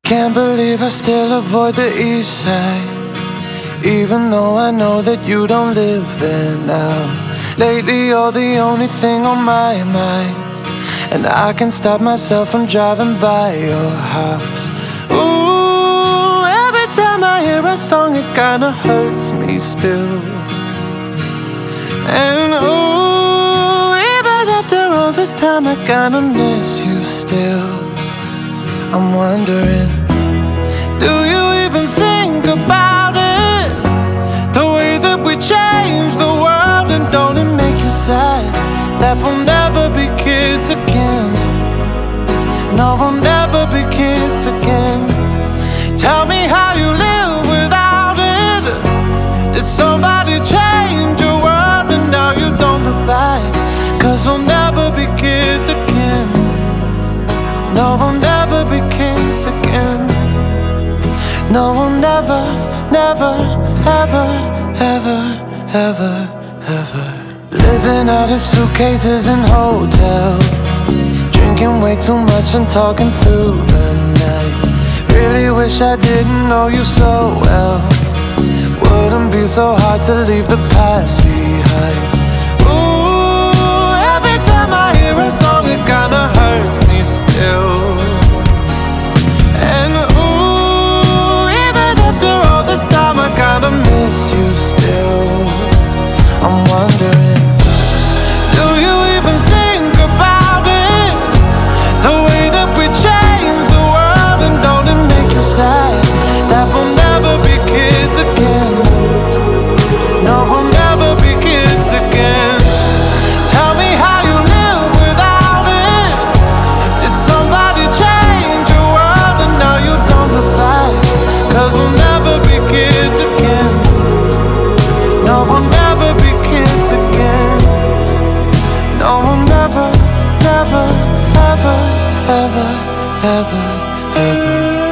Can't believe I still avoid the east side, even though I know that you don't live there now. Lately you're the only thing on my mind, and I can't stop myself from driving by your house. Ooh, every time I hear a song it kinda hurts me still. And ooh, even after all this time I kinda miss you still. I'm wondering, do you even think about it? The way that we change the world, and don't it make you sad that we'll never be kids again? No, we'll never be kids again. Tell me how you live without it. Did somebody change your world and now you don't look back? 'Cause we'll never be kids again. No, we'll never be kids again. No, we'll never, never, ever, ever, ever, ever. Living out of suitcases in hotels, drinking way too much and talking through the night. Really wish I didn't know you so well. Wouldn't be so hard to leave the past behind. Ooh, every time I hear a song it kinda hurts me still. And ooh, even after all this time I kinda miss you still. I'm wondering, do you even think about it? The way that we change the world, and don't it make you sad that we'll never be kids again? No, we'll never be kids again. Tell me how you live without it. Did somebody change your world and now you don't look back? 'Cause we'll never be kids again. No, we'll never be kids again. No, we'll never, never, ever, ever, ever, ever.